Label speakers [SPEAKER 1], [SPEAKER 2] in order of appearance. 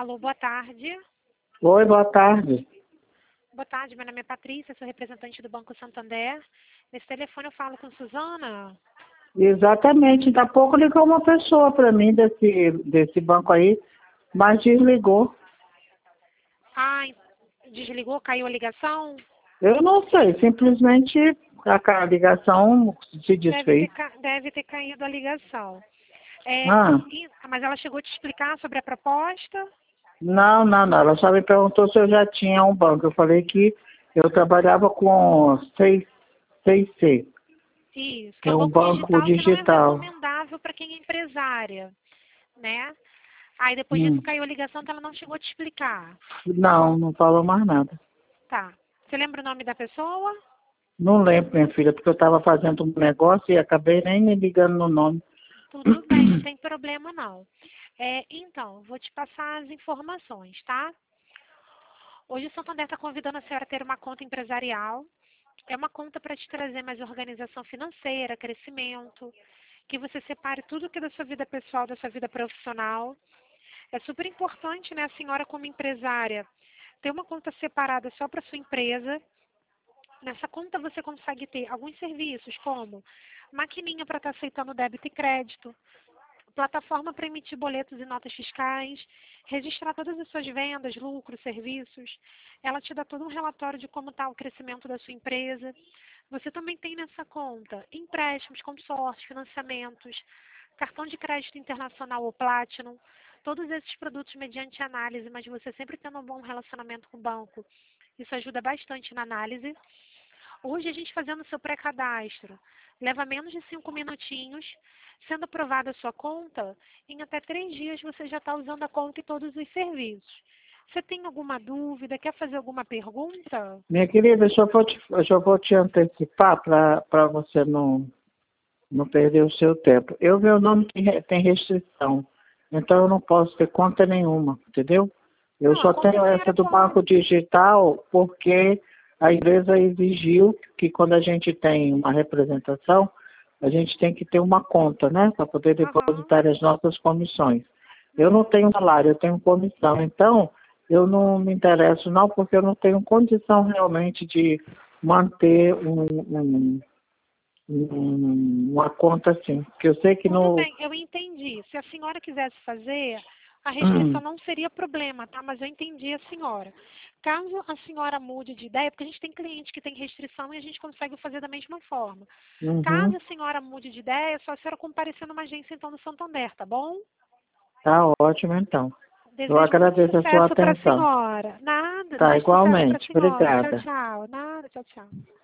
[SPEAKER 1] Alô, boa tarde.
[SPEAKER 2] Oi, boa tarde.
[SPEAKER 1] Boa tarde, meu nome é Patrícia, sou representante do Banco Santander. Nesse telefone eu falo com Suzana.
[SPEAKER 2] Exatamente, ainda há pouco ligou uma pessoa para mim desse banco aí, mas desligou.
[SPEAKER 1] Ah, desligou, caiu a ligação?
[SPEAKER 2] Eu não sei, simplesmente a ligação se desfez.
[SPEAKER 1] Deve ter caído a ligação. É,
[SPEAKER 2] Ah,
[SPEAKER 1] mas ela chegou a te explicar sobre a proposta?
[SPEAKER 2] não. Ela só me perguntou se eu já tinha um banco. Eu falei que eu trabalhava com 6C,
[SPEAKER 1] Isso, que
[SPEAKER 2] que
[SPEAKER 1] é
[SPEAKER 2] é
[SPEAKER 1] um
[SPEAKER 2] um
[SPEAKER 1] banco
[SPEAKER 2] banco
[SPEAKER 1] digital que não é
[SPEAKER 2] digital.
[SPEAKER 1] recomendável para quem é empresária, né? Aí depois disso
[SPEAKER 2] Hum.
[SPEAKER 1] caiu a ligação que ela não chegou a te explicar.
[SPEAKER 2] Não falou mais nada.
[SPEAKER 1] Tá. Você lembra o nome da pessoa?
[SPEAKER 2] Não lembro, minha filha, porque eu estava fazendo um negócio e acabei nem me ligando no nome.
[SPEAKER 1] Tudo bem, não tem problema não. Então, vou te passar as informações, tá? Hoje o Santander está convidando a senhora a ter uma conta empresarial. É uma conta para te trazer mais organização financeira, crescimento, que você separe tudo que é da sua vida pessoal, da sua vida profissional. É super importante, né, a senhora como empresária, ter uma conta separada só para sua empresa. Nessa conta você consegue ter alguns serviços, como maquininha para estar aceitando débito e crédito, plataforma para emitir boletos e notas fiscais, registrar todas as suas vendas, lucros, serviços. Ela te dá todo um relatório de como está o crescimento da sua empresa. Você também tem nessa conta empréstimos, consórcios, financiamentos, cartão de crédito internacional ou Platinum, todos esses produtos mediante análise, mas você sempre tendo um bom relacionamento com o banco. Isso ajuda bastante na análise. Hoje a gente fazendo o seu pré-cadastro leva menos de 5 minutinhos. Sendo aprovada a sua conta, em até 3 dias você já está usando a conta e todos os serviços. Você tem alguma dúvida? Quer fazer alguma pergunta?
[SPEAKER 2] Minha querida, eu só vou te antecipar para você não perder o seu tempo. Meu nome tem restrição, então eu não posso ter conta nenhuma, entendeu? Eu
[SPEAKER 1] Não, a
[SPEAKER 2] só
[SPEAKER 1] conta a
[SPEAKER 2] tenho essa
[SPEAKER 1] senhora
[SPEAKER 2] do Banco
[SPEAKER 1] pode.
[SPEAKER 2] Digital porque a empresa exigiu que quando a gente tem uma representação, a gente tem que ter uma conta, né? Para poder
[SPEAKER 1] Aham.
[SPEAKER 2] depositar as nossas comissões. Eu não tenho salário, eu tenho comissão. Então, eu não me interesso não, porque eu não tenho condição realmente de manter uma conta assim. Porque eu sei que
[SPEAKER 1] Tudo
[SPEAKER 2] no...
[SPEAKER 1] bem, eu entendi. Se a senhora quisesse fazer, a restrição
[SPEAKER 2] Hum,
[SPEAKER 1] não seria problema, tá? Mas eu entendi a senhora. Caso a senhora mude de ideia, porque a gente tem cliente que tem restrição e a gente consegue fazer da mesma forma.
[SPEAKER 2] uhum,
[SPEAKER 1] Caso a senhora mude de ideia, é só a senhora comparecer numa agência então no Santander, tá bom?
[SPEAKER 2] tá ótimo então. Eu
[SPEAKER 1] Desejo muito
[SPEAKER 2] agradeço a sua
[SPEAKER 1] sucesso para a
[SPEAKER 2] atenção.
[SPEAKER 1] senhora. Nada,
[SPEAKER 2] Tá,
[SPEAKER 1] desejo sucesso para a
[SPEAKER 2] igualmente.
[SPEAKER 1] senhora. Tchau,
[SPEAKER 2] Obrigada.
[SPEAKER 1] tchau. Nada, tchau, tchau.